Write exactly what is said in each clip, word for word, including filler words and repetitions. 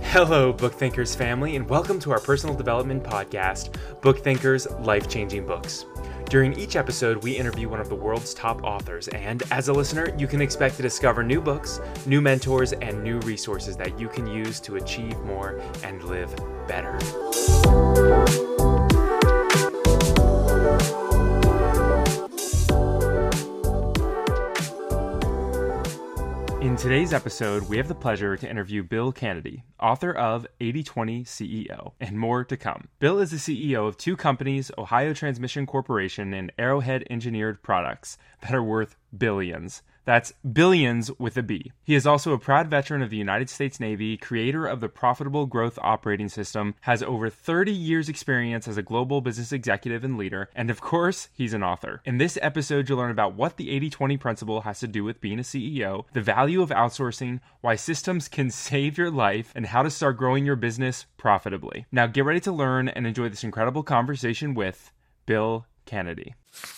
Hello, Book Thinkers family, and welcome to our personal development podcast, Book Thinkers Life-Changing Books. During each episode, we interview one of the world's top authors, and as a listener, you can expect to discover new books, new mentors, and new resources that you can use to achieve more and live better. In today's episode, we have the pleasure to interview Bill Canady, author of eighty twenty C E O, and more to come. Bill is the C E O of two companies, Ohio Transmission Corporation and Arrowhead Engineered Products, that are worth billions. That's billions with a B. He is also a proud veteran of the United States Navy, creator of the Profitable Growth Operating System, has over thirty years experience as a global business executive and leader, and of course, he's an author. In this episode, you'll learn about what the eighty twenty principle has to do with being a C E O, the value of outsourcing, why systems can save your life, and how to start growing your business profitably. Now get ready to learn and enjoy this incredible conversation with Bill Canady.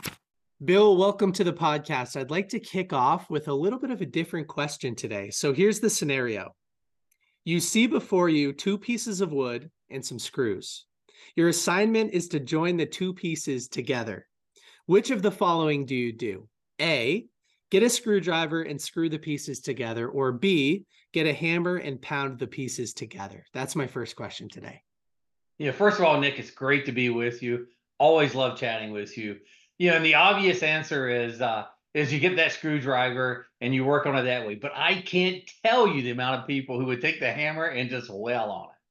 Bill, welcome to the podcast. I'd like to kick off with a little bit of a different question today. So here's the scenario. You see before you two pieces of wood and some screws. Your assignment is to join the two pieces together. Which of the following do you do? A, get a screwdriver and screw the pieces together, or B, get a hammer and pound the pieces together? That's my first question today. Yeah, first of all, Nick, it's great to be with you. Always love chatting with you. You know, and the obvious answer is uh, is you get that screwdriver and you work on it that way. But I can't tell you the amount of people who would take the hammer and just wail on it.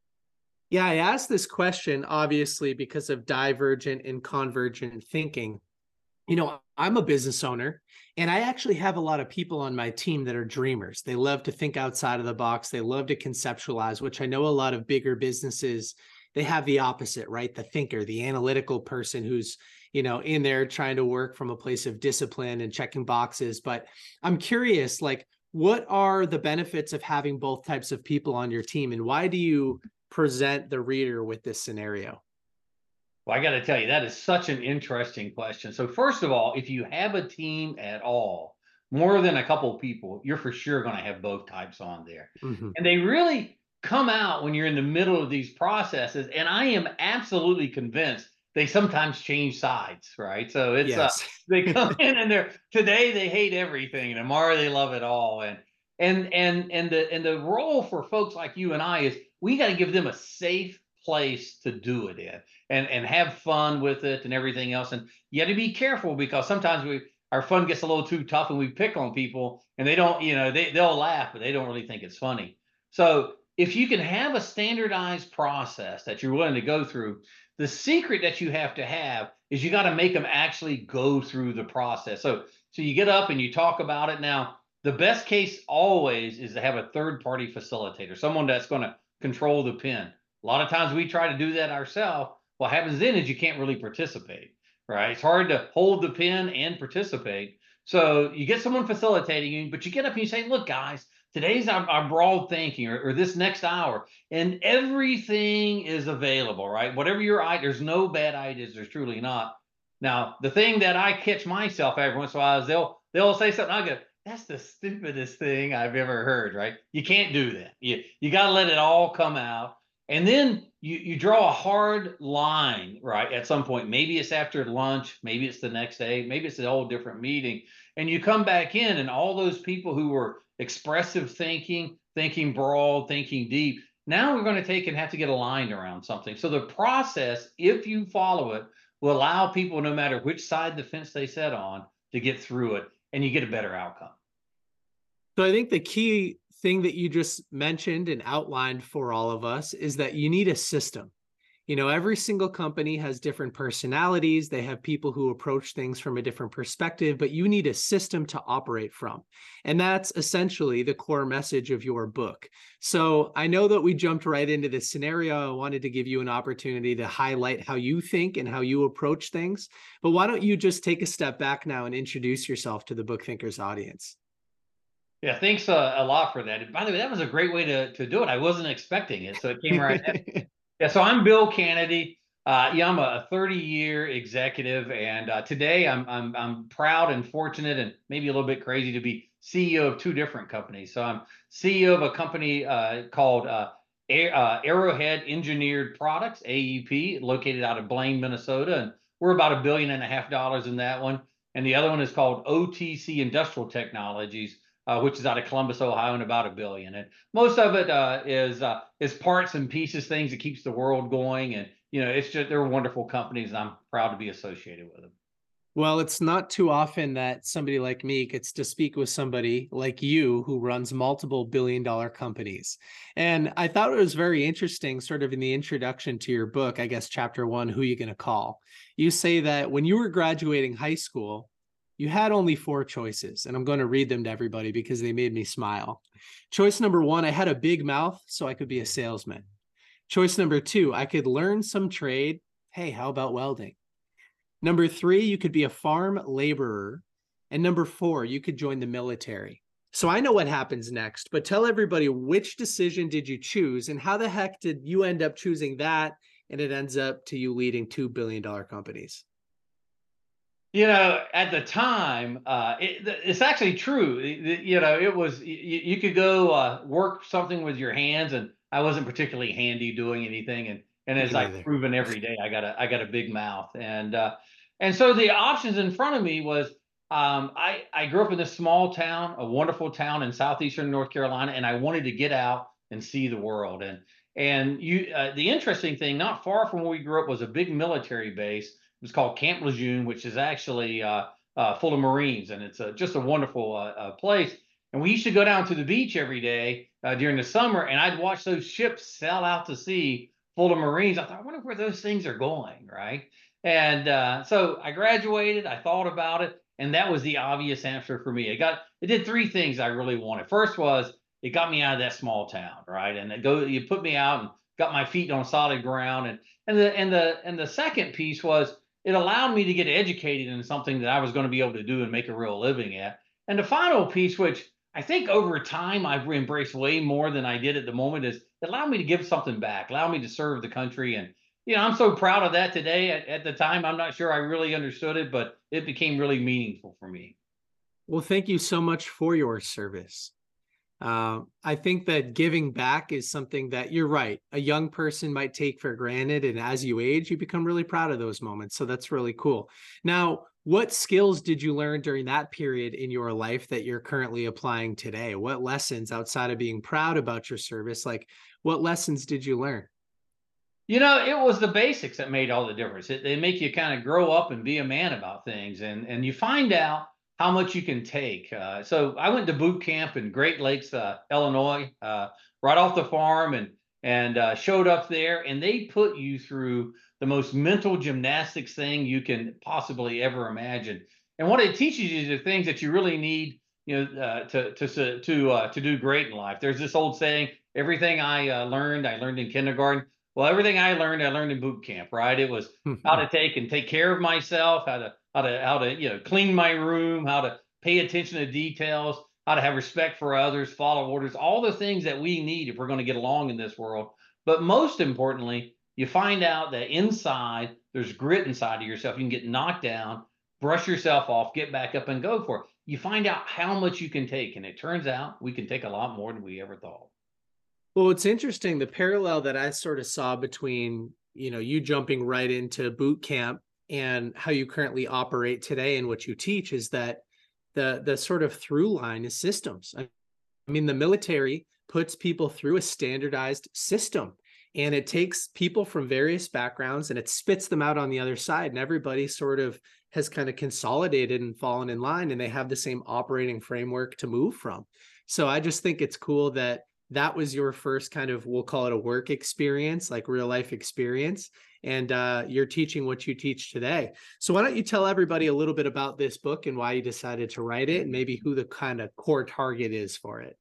Yeah, I asked this question, obviously, because of divergent and convergent thinking. You know, I'm a business owner, and I actually have a lot of people on my team that are dreamers. They love to think outside of the box. They love to conceptualize, which I know a lot of bigger businesses, they have the opposite, right? The thinker, the analytical person who's, you know, in there trying to work from a place of discipline and checking boxes. But I'm curious, like, what are the benefits of having both types of people on your team? And why do you present the reader with this scenario? Well, I got to tell you, that is such an interesting question. So first of all, if you have a team at all, more than a couple of people, you're for sure going to have both types on there. Mm-hmm. And they really come out when you're in the middle of these processes. And I am absolutely convinced they sometimes change sides, right? So it's yes. uh, they come in and they're today they hate everything, and tomorrow they love it all. And and and and the and the role for folks like you and I is we got to give them a safe place to do it in and and have fun with it and everything else. And you got to be careful because sometimes we our fun gets a little too tough and we pick on people and they don't, you know, they they'll laugh, but they don't really think it's funny. So if you can have a standardized process that you're willing to go through, the secret that you have to have is you got to make them actually go through the process. So, so you get up and you talk about it. Now, the best case always is to have a third-party facilitator, someone that's going to control the pen. A lot of times we try to do that ourselves. What happens then is you can't really participate, right? It's hard to hold the pen and participate. So you get someone facilitating you, but you get up and you say, look, guys, today's our, our broad thinking or, or this next hour, and everything is available, right? Whatever your idea, there's no bad ideas. There's truly not. Now, the thing that I catch myself every once in a while is they'll they'll say something. I go, that's the stupidest thing I've ever heard, right? You can't do that. You you got to let it all come out, and then you you draw a hard line, right? At some point, maybe it's after lunch, maybe it's the next day, maybe it's a whole different meeting, and you come back in, and all those people who were expressive thinking, thinking broad, thinking deep. Now we're going to take and have to get aligned around something. So the process, if you follow it, will allow people, no matter which side of the fence they sit on, to get through it, and you get a better outcome. So I think the key thing that you just mentioned and outlined for all of us is that you need a system. You know, every single company has different personalities. They have people who approach things from a different perspective, but you need a system to operate from. And that's essentially the core message of your book. So I know that we jumped right into this scenario. I wanted to give you an opportunity to highlight how you think and how you approach things. But why don't you just take a step back now and introduce yourself to the Book Thinkers audience? Yeah, thanks uh, a lot for that. By the way, that was a great way to, to do it. I wasn't expecting it, so it came right in. Yeah, so I'm Bill Canady. Uh, yeah, I'm a thirty-year executive, and uh, today I'm I'm I'm proud and fortunate, and maybe a little bit crazy to be C E O of two different companies. So I'm C E O of a company uh, called uh, uh, Arrowhead Engineered Products, A E P, located out of Blaine, Minnesota. And we're about a billion and a half dollars in that one. And the other one is called O T C Industrial Technologies, uh, which is out of Columbus, Ohio, and about a billion. And most of it uh, is uh, is parts and pieces, things that keeps the world going. And you know, it's just they're wonderful companies, and I'm proud to be associated with them. Well, it's not too often that somebody like me gets to speak with somebody like you who runs multiple billion dollar companies. And I thought it was very interesting, sort of in the introduction to your book, I guess, chapter one, Who You Gonna Call? You say that when you were graduating high school, you had only four choices. And I'm going to read them to everybody because they made me smile. Choice number one, I had a big mouth so I could be a salesman. Choice number two, I could learn some trade. Hey, how about welding? Number three, you could be a farm laborer. And number four, you could join the military. So I know what happens next, but tell everybody, which decision did you choose and how the heck did you end up choosing that? And it ends up to you leading two billion dollar companies. You know, at the time, uh, it, it's actually true. It, you know, it was, you, you could go uh, work something with your hands, and I wasn't particularly handy doing anything. And, and as I've proven every day, I got a, I got a big mouth. And, uh, and so the options in front of me was, um, I, I grew up in this small town, a wonderful town in southeastern North Carolina, and I wanted to get out and see the world. And, and you, uh, the interesting thing, not far from where we grew up was a big military base. It was called Camp Lejeune, which is actually uh, uh, full of Marines, and it's a, just a wonderful uh, uh, place. And we used to go down to the beach every day uh, during the summer, and I'd watch those ships sail out to sea full of Marines. I thought, I wonder where those things are going, right? And uh, so I graduated. I thought about it, and that was the obvious answer for me. It got it did three things I really wanted. First was it got me out of that small town, right? And it go you put me out and got my feet on solid ground. And and the and the and the second piece was it allowed me to get educated in something that I was going to be able to do and make a real living at. And the final piece, which I think over time I've embraced way more than I did at the moment, is it allowed me to give something back, allow me to serve the country. And, you know, I'm so proud of that today. At, at the time, I'm not sure I really understood it, but it became really meaningful for me. Well, thank you so much for your service. Uh, I think that giving back is something that you're right. A young person might take for granted. And as you age, you become really proud of those moments. So that's really cool. Now, what skills did you learn during that period in your life that you're currently applying today? What lessons outside of being proud about your service, like what lessons did you learn? You know, it was the basics that made all the difference. It, they make you kind of grow up and be a man about things. And, and you find out how much you can take. Uh, so I went to boot camp in Great Lakes, uh, Illinois, uh, right off the farm, and and uh, showed up there. And they put you through the most mental gymnastics thing you can possibly ever imagine. And what it teaches you is the things that you really need, you know, uh, to to to uh, to do great in life. There's this old saying: everything I uh, learned, I learned in kindergarten. Well, everything I learned, I learned in boot camp. Right? It was how to take and take care of myself, how to how to how to you know clean my room, how to pay attention to details, how to have respect for others, follow orders, all the things that we need if we're going to get along in this world. But most importantly, you find out that inside there's grit inside of yourself. You can get knocked down, brush yourself off, get back up and go for it. You find out how much you can take, and it turns out we can take a lot more than we ever thought. Well, it's interesting, the parallel that I sort of saw between, you know, you jumping right into boot camp and how you currently operate today and what you teach is that the the sort of through line is systems. I mean, the military puts people through a standardized system, and it takes people from various backgrounds and it spits them out on the other side, and everybody sort of has kind of consolidated and fallen in line, and they have the same operating framework to move from. So I just think it's cool that that was your first kind of, we'll call it a work experience, like real life experience. And uh, you're teaching what you teach today. So why don't you tell everybody a little bit about this book and why you decided to write it and maybe who the kind of core target is for it?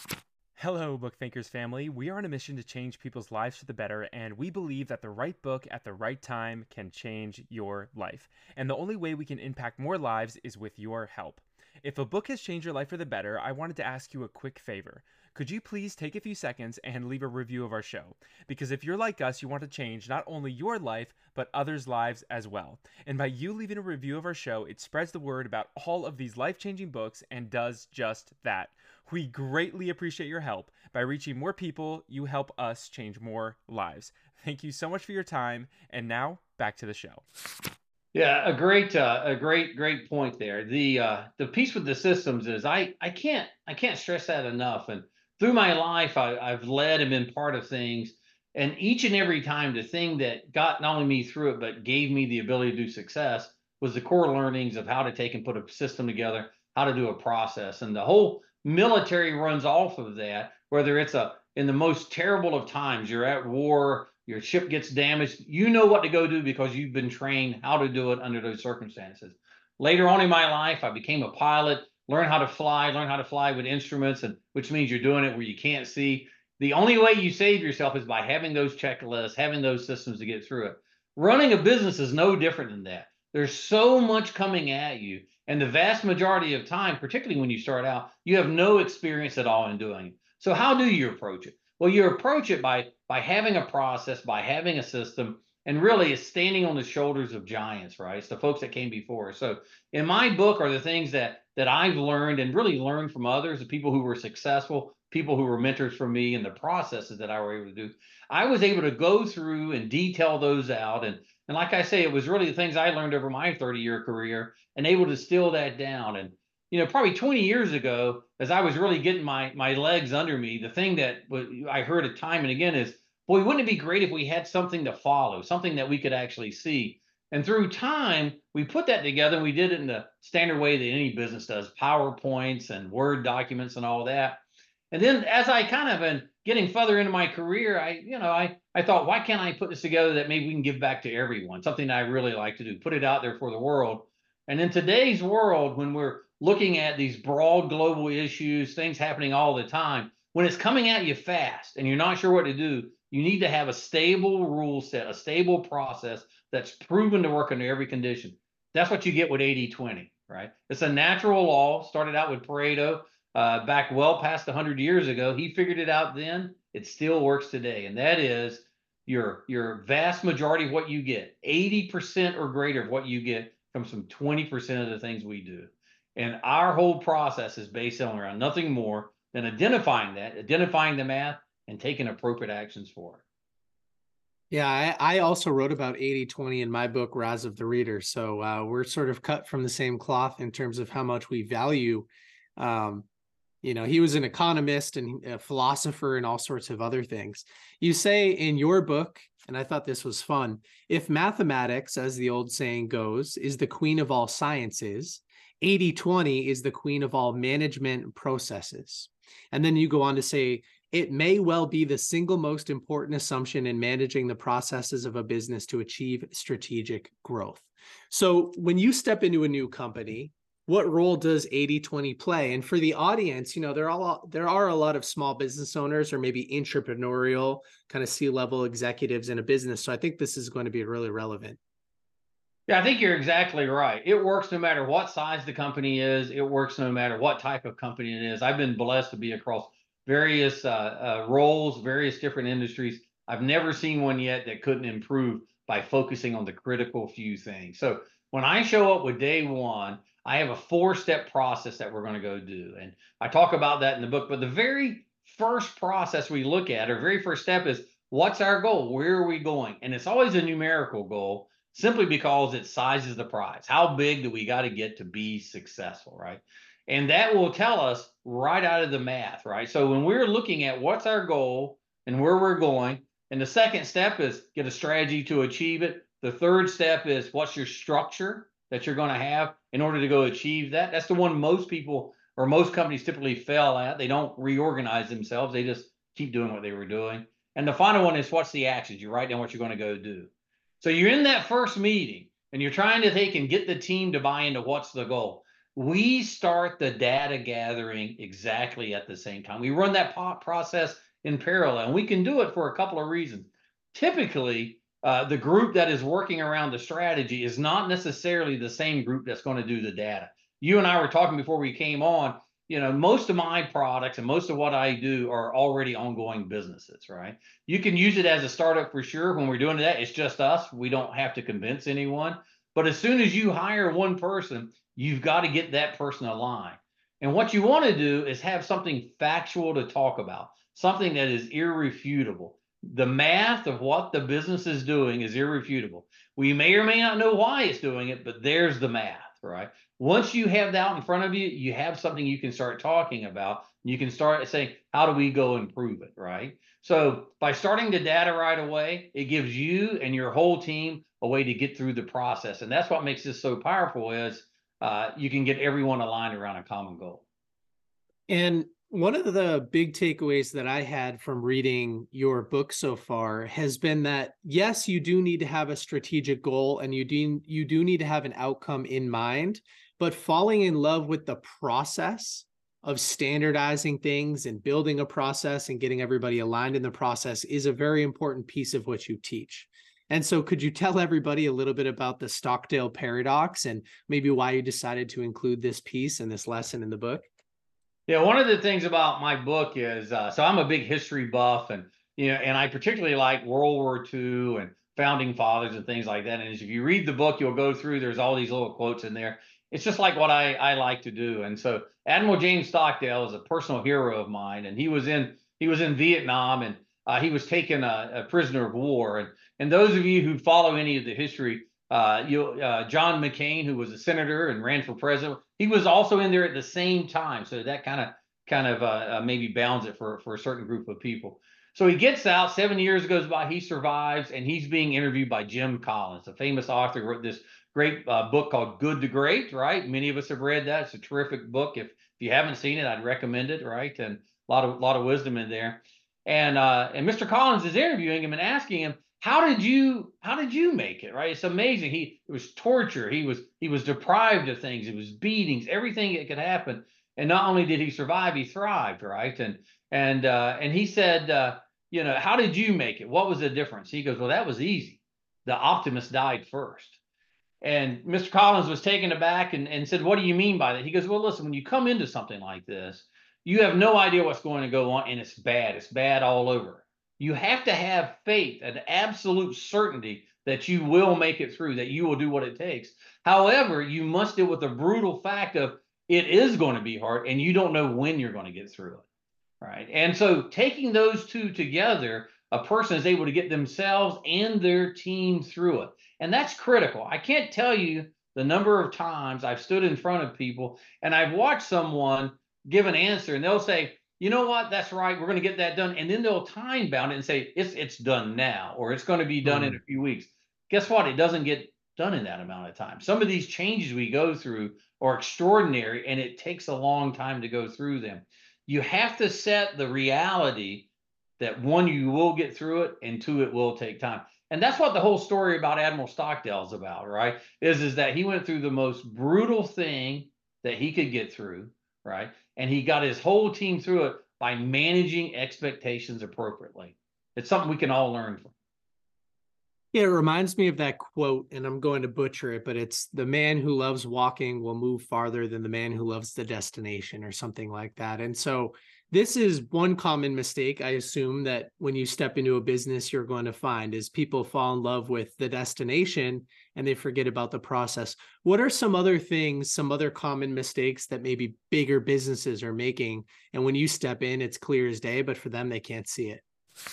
Hello, Book Thinkers family. We are on a mission to change people's lives for the better, and we believe that the right book at the right time can change your life. And the only way we can impact more lives is with your help. If a book has changed your life for the better, I wanted to ask you a quick favor. could you please take a few seconds and leave a review of our show? Because if you're like us, you want to change not only your life, but others' lives as well. And by you leaving a review of our show, it spreads the word about all of these life-changing books and does just that. We greatly appreciate your help. By reaching more people, you help us change more lives. Thank you so much for your time. And now, back to the show. Yeah, a great, uh, a great, great point there. The uh, the piece with the systems is I I can't I can't stress that enough. And through my life, I, I've led and been part of things, and each and every time, the thing that got not only me through it but gave me the ability to do success was the core learnings of how to take and put a system together, how to do a process, and the whole military runs off of that. Whether it's a in the most terrible of times, you're at war, your ship gets damaged, you know what to go do because you've been trained how to do it under those circumstances. Later on in my life, I became a pilot, learned how to fly, learned how to fly with instruments, and which means you're doing it where you can't see. The only way you save yourself is by having those checklists, having those systems to get through it. Running a business is no different than that. There's so much coming at you, and the vast majority of time, particularly when you start out, you have no experience at all in doing it. So how do you approach it? Well, you approach it by by having a process, by having a system, and really it's standing on the shoulders of giants, right? It's the folks that came before. So in my book are the things that that I've learned and really learned from others, the people who were successful, people who were mentors for me, and the processes that I were able to do. I was able to go through and detail those out. And, and like I say, it was really the things I learned over my thirty-year career and able to distill that down. And you know, probably twenty years ago, as I was really getting my my legs under me, the thing that I heard it time and again is, boy, wouldn't it be great if we had something to follow, something that we could actually see? And through time, we put that together and we did it in the standard way that any business does, PowerPoints and Word documents and all that. And then as I kind of been getting further into my career, I, you know, I, I thought, why can't I put this together that maybe we can give back to everyone? Something that I really like to do, put it out there for the world. And in today's world, when we're looking at these broad global issues, things happening all the time, when it's coming at you fast and you're not sure what to do, you need to have a stable rule set, a stable process that's proven to work under every condition. That's what you get with eighty twenty, right? It's a natural law, started out with Pareto uh, back well past one hundred years ago. He figured it out then. It still works today. And that is your, your vast majority of what you get, eighty percent or greater of what you get comes from twenty percent of the things we do. And our whole process is based on around nothing more than identifying that, identifying the math, and taking appropriate actions for it. Yeah, I, I also wrote about eighty twenty in my book, Rise of the Reader. So uh, we're sort of cut from the same cloth in terms of how much we value. Um, you know, he was an economist and a philosopher and all sorts of other things. You say in your book, and I thought this was fun, if mathematics, as the old saying goes, is the queen of all sciences, eighty twenty is the queen of all management processes. And then you go on to say, it may well be the single most important assumption in managing the processes of a business to achieve strategic growth. So when you step into a new company, what role does eighty twenty play? And for the audience, you know, there are, all, there are a lot of small business owners or maybe entrepreneurial kind of C-level executives in a business. So I think this is going to be really relevant. Yeah, I think you're exactly right. It works no matter what size the company is. It works no matter what type of company it is. I've been blessed to be across various uh, uh, roles, various different industries. I've never seen one yet that couldn't improve by focusing on the critical few things. So when I show up with day one, I have a four-step process that we're going to go do. And I talk about that in the book. But the very first process we look at, or very first step is, what's our goal? Where are we going? And it's always a numerical goal, simply because it sizes the prize. How big do we got to get to be successful, right? And that will tell us right out of the math, right? So when we're looking at what's our goal and where we're going, and the second step is get a strategy to achieve it. The third step is what's your structure that you're going to have in order to go achieve that. That's the one most people or most companies typically fail at. They don't reorganize themselves. They just keep doing what they were doing. And the final one is what's the actions? You write down what you're going to go do. So you're in that first meeting and you're trying to take and get the team to buy into what's the goal. We start the data gathering exactly at the same time. We run that process in parallel, and we can do it for a couple of reasons. Typically, uh, the group that is working around the strategy is not necessarily the same group that's going to do the data. You and I were talking before we came on. you know, most of my products and most of what I do are already ongoing businesses, right? You can use it as a startup for sure. When we're doing that, it's just us. We don't have to convince anyone. But as soon as you hire one person, you've got to get that person aligned. And what you want to do is have something factual to talk about, something that is irrefutable. The math of what the business is doing is irrefutable. We may or may not know why it's doing it, but there's the math, right? Once you have that in front of you, you have something you can start talking about. You can start saying, how do we go improve it, right? So by starting the data right away, it gives you and your whole team a way to get through the process. And that's what makes this so powerful is uh, you can get everyone aligned around a common goal. And one of the big takeaways that I had from reading your book so far has been that, yes, you do need to have a strategic goal and you do, you do need to have an outcome in mind, but falling in love with the process of standardizing things and building a process and getting everybody aligned in the process is a very important piece of what you teach. And so could you tell everybody a little bit about the Stockdale paradox and maybe why you decided to include this piece and this lesson in the book? Yeah, one of the things about my book is, uh, so I'm a big history buff, and you know, and I particularly like World War Two and founding fathers and things like that. And if you read the book, you'll go through. There's all these little quotes in there. It's just like what I I like to do. And so Admiral James Stockdale is a personal hero of mine, and he was in he was in Vietnam, and uh, he was taken a, a prisoner of war. And and those of you who follow any of the history, uh, you uh, John McCain, who was a senator and ran for president, he was also in there at the same time. So that kind of kind of uh, uh, maybe bounds it for for a certain group of people. So he gets out. Seven years goes by. He survives, and he's being interviewed by Jim Collins, a famous author who wrote this great uh, book called Good to Great. Right? Many of us have read that. It's a terrific book. If if you haven't seen it, I'd recommend it. Right? And a lot of lot of wisdom in there. And uh, and Mister Collins is interviewing him and asking him, how did you how did you make it, right? It's amazing. He it was torture. He was he was deprived of things. It was beatings, everything that could happen. And not only did he survive, he thrived, right? And and uh, and he said, uh, you know, how did you make it? What was the difference? He goes, well, that was easy. The optimist died first. And Mister Collins was taken aback and, and said, what do you mean by that? He goes, well, listen, when you come into something like this, you have no idea what's going to go on, and it's bad. It's bad all over. You have to have faith and absolute certainty that you will make it through, that you will do what it takes. However, you must deal with the brutal fact of it is going to be hard, and you don't know when you're going to get through it, right? And so taking those two together, a person is able to get themselves and their team through it. And that's critical. I can't tell you the number of times I've stood in front of people and I've watched someone give an answer and they'll say, you know what, that's right, we're going to get that done. And then they'll time bound it and say, it's it's done now, or it's going to be done mm. in a few weeks. Guess what? It doesn't get done in that amount of time. Some of these changes we go through are extraordinary, and it takes a long time to go through them. You have to set the reality that, one, you will get through it, and two, it will take time. And that's what the whole story about Admiral Stockdale is about, right? Is, is that he went through the most brutal thing that he could get through, right? And he got his whole team through it by managing expectations appropriately. It's something we can all learn from. Yeah, it reminds me of that quote, and I'm going to butcher it, but it's the man who loves walking will move farther than the man who loves the destination, or something like that. And so this is one common mistake, I assume, that when you step into a business, you're going to find is people fall in love with the destination and they forget about the process. What are some other things, some other common mistakes that maybe bigger businesses are making? And when you step in, it's clear as day, but for them, they can't see it.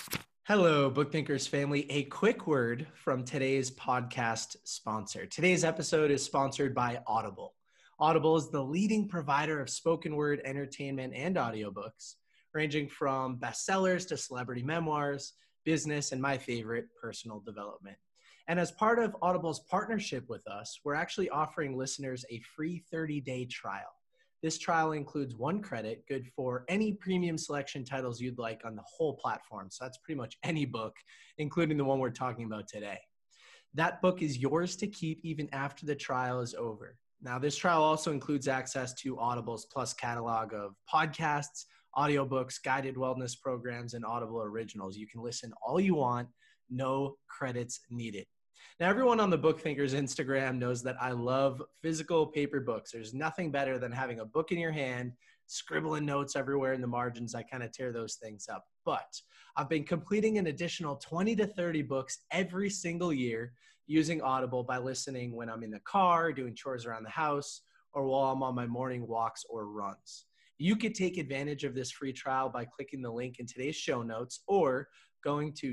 Hello, Bookthinkers family. A quick word from today's podcast sponsor. Today's episode is sponsored by Audible. Audible is the leading provider of spoken word entertainment and audiobooks, ranging from bestsellers to celebrity memoirs, business, and my favorite, personal development. And as part of Audible's partnership with us, we're actually offering listeners a free thirty-day trial. This trial includes one credit, good for any premium selection titles you'd like on the whole platform. So that's pretty much any book, including the one we're talking about today. That book is yours to keep even after the trial is over. Now, this trial also includes access to Audible's Plus catalog of podcasts, audiobooks, guided wellness programs, and Audible originals. You can listen all you want, no credits needed. Now, everyone on the Bookthinkers Instagram knows that I love physical paper books. There's nothing better than having a book in your hand scribbling notes everywhere in the margins. I kind of tear those things up. But I've been completing an additional twenty to thirty books every single year using Audible by listening when I'm in the car, doing chores around the house, or while I'm on my morning walks or runs. You could take advantage of this free trial by clicking the link in today's show notes or going to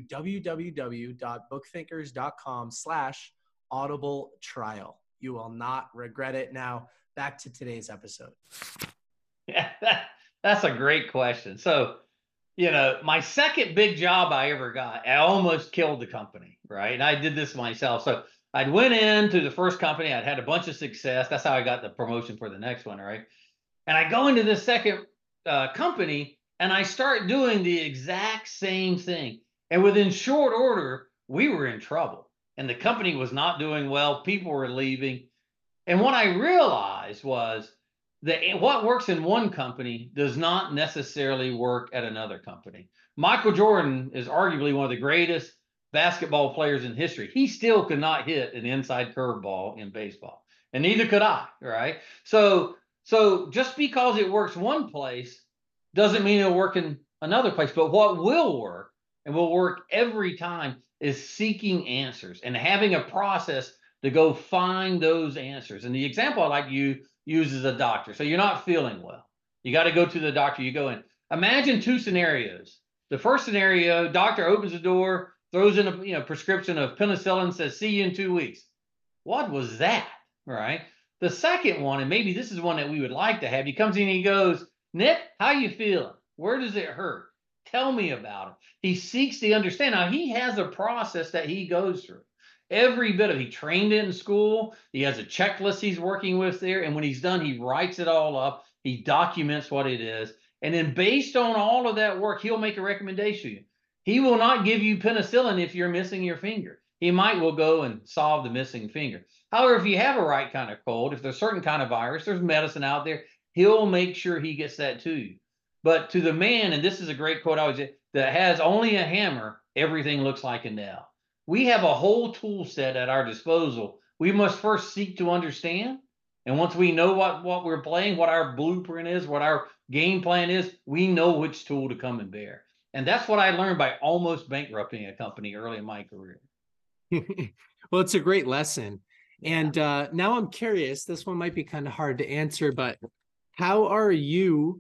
www.bookthinkers.com slash audible trial. You will not regret it. Now, back to today's episode. Yeah, that, that's a great question. So, you know, my second big job I ever got, I almost killed the company, right? And I did this myself. So I'd went into the first company. I'd had a bunch of success. That's how I got the promotion for the next one, right? And I go into this second uh, company and I start doing the exact same thing. And within short order, we were in trouble. And the company was not doing well. People were leaving. And what I realized was that what works in one company does not necessarily work at another company. Michael Jordan is arguably one of the greatest basketball players in history. He still could not hit an inside curveball in baseball. And neither could I, right? So, so just because it works one place doesn't mean it'll work in another place. But what will work and will work every time is seeking answers and having a process to go find those answers. And the example I like to use, use is a doctor. So you're not feeling well. You got to go to the doctor. You go in. Imagine two scenarios. The first scenario, doctor opens the door, throws in a you know, prescription of penicillin, says, see you in two weeks. What was that, right? The second one, and maybe this is one that we would like to have, he comes in and he goes, Nick, how you feeling? Where does it hurt? Tell me about it. He seeks to understand. Now, he has a process that he goes through. Every bit of it. He trained it in school. He has a checklist he's working with there. And when he's done, he writes it all up. He documents what it is. And then based on all of that work, he'll make a recommendation to you. He will not give you penicillin if you're missing your finger. He might will go and solve the missing finger. However, if you have a right kind of cold, if there's a certain kind of virus, there's medicine out there. He'll make sure he gets that to you. But to the man, and this is a great quote I always say, that has only a hammer, everything looks like a nail. We have a whole tool set at our disposal. We must first seek to understand. And once we know what, what we're playing, what our blueprint is, what our game plan is, we know which tool to come and bear. And that's what I learned by almost bankrupting a company early in my career. Well, it's a great lesson. And uh, now I'm curious, this one might be kind of hard to answer, but how are you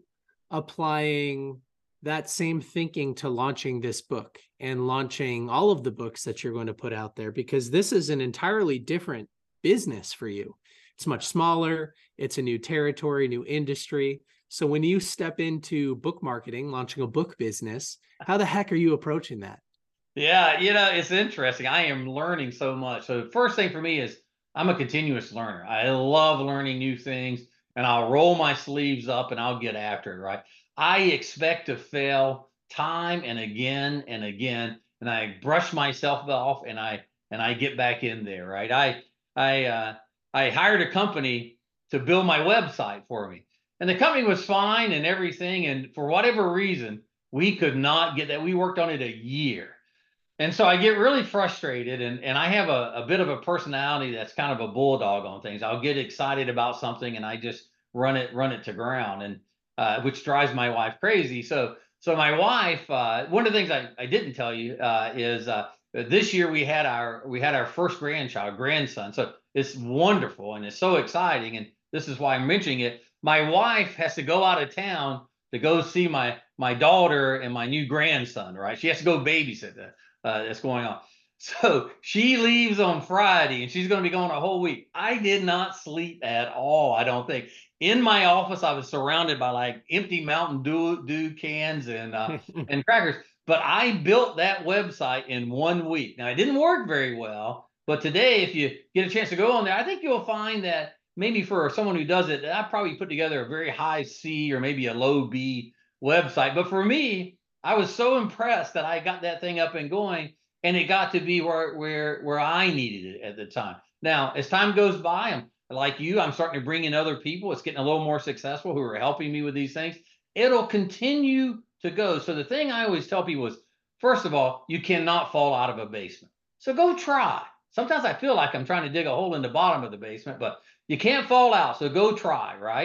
applying that same thinking to launching this book and launching all of the books that you're going to put out there? Because this is an entirely different business for you. It's much smaller. It's a new territory, new industry. So when you step into book marketing, launching a book business, how the heck are you approaching that? Yeah, you know, it's interesting. I am learning so much. So the first thing for me is I'm a continuous learner. I love learning new things, and I'll roll my sleeves up and I'll get after it, right? I expect to fail time and again and again, and I brush myself off and I and I get back in there, right? I I uh, I hired a company to build my website for me, and the company was fine and everything, and for whatever reason, we could not get that. We worked on it a year. And so I get really frustrated, and, and I have a, a bit of a personality that's kind of a bulldog on things. I'll get excited about something and I just run it, run it to ground, and uh, which drives my wife crazy. So, so my wife, uh, one of the things I, I didn't tell you uh, is uh, this year we had our we had our first grandchild, grandson. So it's wonderful and it's so exciting. And this is why I'm mentioning it. My wife has to go out of town to go see my my daughter and my new grandson. Right? She has to go babysit that. Uh, that's going on. So she leaves on Friday and she's going to be gone a whole week. I did not sleep at all, I don't think. In my office, I was surrounded by like empty Mountain Dew, Dew cans and uh, and crackers. But I built that website in one week. Now, it didn't work very well, but today, if you get a chance to go on there, I think you'll find that maybe for someone who does it, I probably put together a very high C or maybe a low B website. But for me, I was so impressed that I got that thing up and going, and it got to be where where where I needed it at the time. Now, as time goes by, I'm like you, I'm starting to bring in other people. It's getting a little more successful who are helping me with these things. It'll continue to go. So the thing I always tell people is, first of all, you cannot fall out of a basement. So go try. Sometimes I feel like I'm trying to dig a hole in the bottom of the basement, but you can't fall out. So go try, right?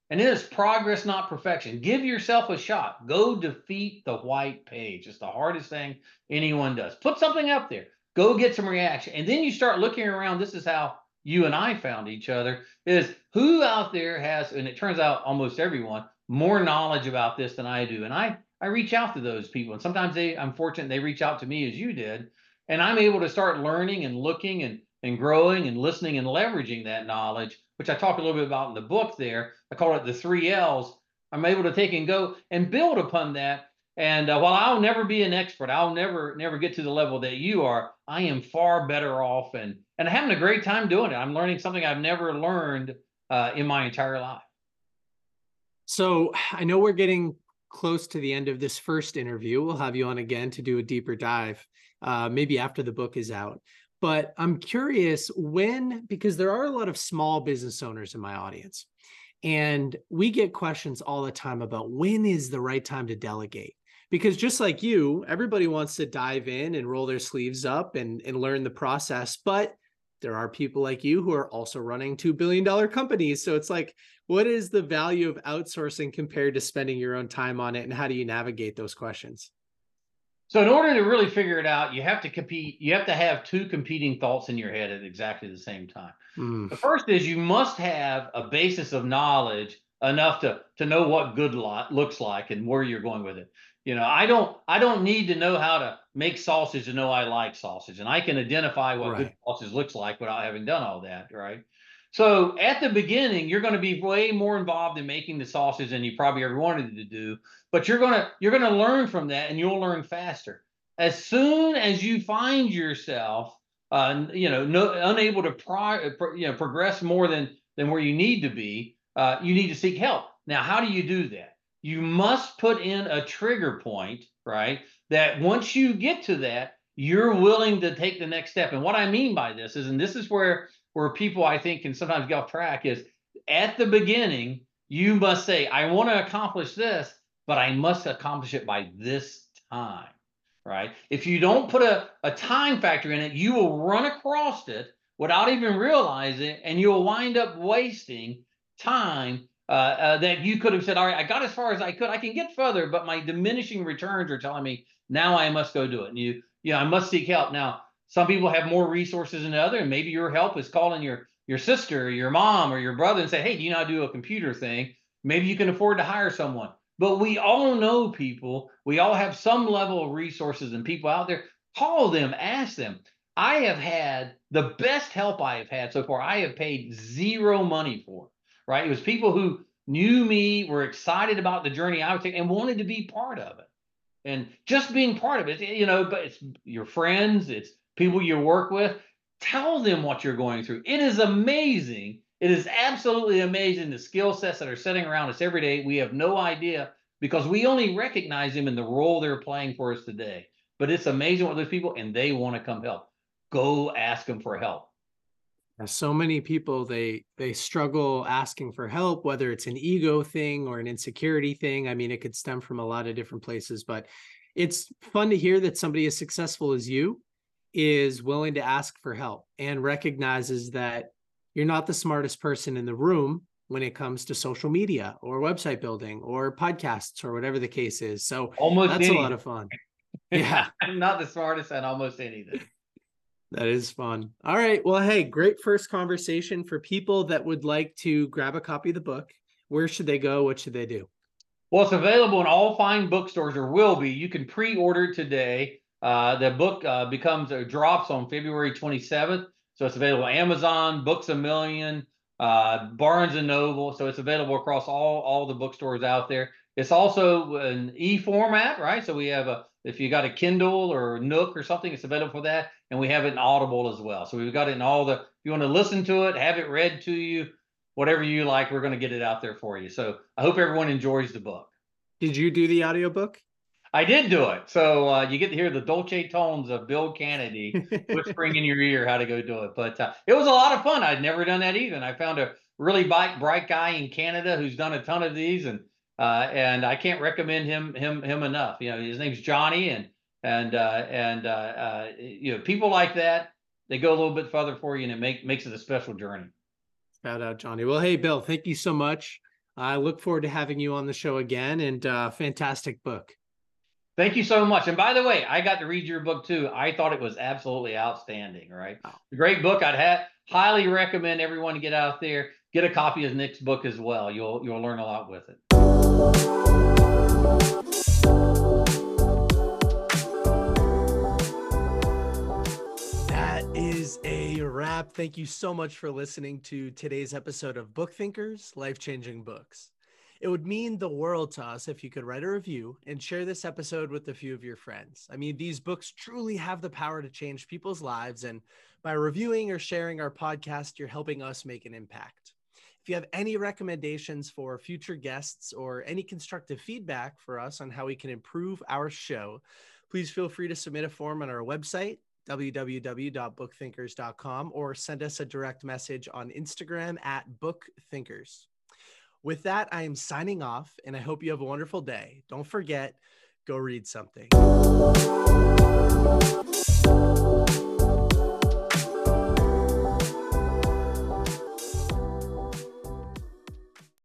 And it is progress, not perfection. Give yourself a shot. Go defeat the white page. It's the hardest thing anyone does. Put something up there. Go get some reaction. And then you start looking around. This is how you and I found each other, is who out there has, and it turns out almost everyone, more knowledge about this than I do. And I, I reach out to those people. And sometimes they, I'm fortunate they reach out to me as you did. And I'm able to start learning and looking and, and growing and listening and leveraging that knowledge, which I talk a little bit about in the book there. I call it the three L's. I'm able to take and go and build upon that. And uh, while I'll never be an expert, I'll never, never get to the level that you are, I am far better off and, and having a great time doing it. I'm learning something I've never learned uh, in my entire life. So I know we're getting close to the end of this first interview. We'll have you on again to do a deeper dive, uh, maybe after the book is out. But I'm curious when, because there are a lot of small business owners in my audience, and we get questions all the time about when is the right time to delegate? Because just like you, everybody wants to dive in and roll their sleeves up and, and learn the process. But there are people like you who are also running two billion dollar companies. So it's like, what is the value of outsourcing compared to spending your own time on it? And how do you navigate those questions? So in order to really figure it out, you have to compete. You have to have two competing thoughts in your head at exactly the same time. Mm. The first is you must have a basis of knowledge enough to, to know what good lot looks like and where you're going with it. You know, I don't I don't need to know how to make sausage to know I like sausage. And I can identify what right. good sausage looks like without having done all that, right? So at the beginning, you're going to be way more involved in making the sausage than you probably ever wanted to do. But you're going to you're going to learn from that, and you'll learn faster. As soon as you find yourself, uh, you know, no, unable to pro, you know, progress more than than where you need to be, uh, you need to seek help. Now, how do you do that? You must put in a trigger point, right? That once you get to that, you're willing to take the next step. And what I mean by this is, and this is where where people I think can sometimes get off track, is at the beginning, you must say, I want to accomplish this, but I must accomplish it by this time, right? If you don't put a, a time factor in it, you will run across it without even realizing it, and you'll wind up wasting time uh, uh, that you could have said, all right, I got as far as I could. I can get further, but my diminishing returns are telling me now I must go do it. And you, you know, I must seek help. Now, some people have more resources than others, and maybe your help is calling your, your sister or your mom or your brother and say, hey, do you know how to do a computer thing? Maybe you can afford to hire someone. But we all know people. We all have some level of resources and people out there. Call them, ask them. I have had the best help I have had so far. I have paid zero money for, right? It was people who knew me, were excited about the journey I was taking, and wanted to be part of it. And just being part of it, you know, but it's your friends, it's people you work with. Tell them what you're going through. It is amazing. It is absolutely amazing the skill sets that are sitting around us every day. We have no idea because we only recognize them in the role they're playing for us today. But it's amazing what those people, and they want to come help. Go ask them for help. So many people, they they struggle asking for help, whether it's an ego thing or an insecurity thing. I mean, it could stem from a lot of different places, but it's fun to hear that somebody as successful as you is willing to ask for help and recognizes that you're not the smartest person in the room when it comes to social media or website building or podcasts or whatever the case is. So almost that's anything. A lot of fun. Yeah. I'm not the smartest at almost anything. That is fun. All right. Well, hey, great first conversation. For people that would like to grab a copy of the book, where should they go? What should they do? Well, it's available in all fine bookstores, or will be. You can pre-order it today. Uh, the book uh, becomes uh, drops on February twenty-seventh. So it's available on Amazon, Books A Million, uh, Barnes and Noble. So it's available across all, all the bookstores out there. It's also an e-format, right? So we have a, if you got a Kindle or Nook or something, it's available for that. And we have it in Audible as well. So we've got it in all the, if you want to listen to it, have it read to you, whatever you like, we're going to get it out there for you. So I hope everyone enjoys the book. Did you do the audiobook? I did do it. So uh, you get to hear the dulce tones of Bill Kennedy whispering in your ear how to go do it. But uh, it was a lot of fun. I'd never done that either. And I found a really bright, bright guy in Canada who's done a ton of these. And uh, and I can't recommend him him him enough. You know, his name's Johnny. And and uh, and uh, uh, you know, people like that, they go a little bit further for you, and it make, makes it a special journey. Shout out, Johnny. Well, hey, Bill, thank you so much. I look forward to having you on the show again, and uh, fantastic book. Thank you so much. And by the way, I got to read your book too. I thought it was absolutely outstanding, right? Oh. Great book. I'd ha- highly recommend everyone to get out there, get a copy of Nick's book as well. You'll, you'll learn a lot with it. That is a wrap. Thank you so much for listening to today's episode of Book Thinkers, Life-Changing Books. It would mean the world to us if you could write a review and share this episode with a few of your friends. I mean, these books truly have the power to change people's lives, and by reviewing or sharing our podcast, you're helping us make an impact. If you have any recommendations for future guests or any constructive feedback for us on how we can improve our show, please feel free to submit a form on our website, w w w dot book thinkers dot com, or send us a direct message on Instagram at bookthinkers. With that, I am signing off, and I hope you have a wonderful day. Don't forget, go read something.